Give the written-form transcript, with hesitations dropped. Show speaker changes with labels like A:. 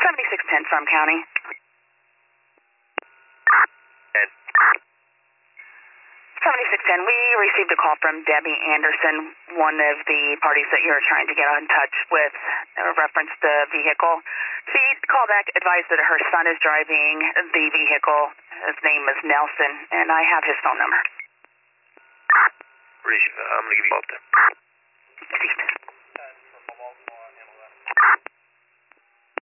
A: 7610 Trump County.
B: And
A: 7610, we received a call from Debbie Anderson, one of the parties that you're trying to get in touch with, reference the vehicle. She called back, advised that her son is driving the vehicle. His name is Nelson, and I have his phone number.
B: I'm going to give you both then.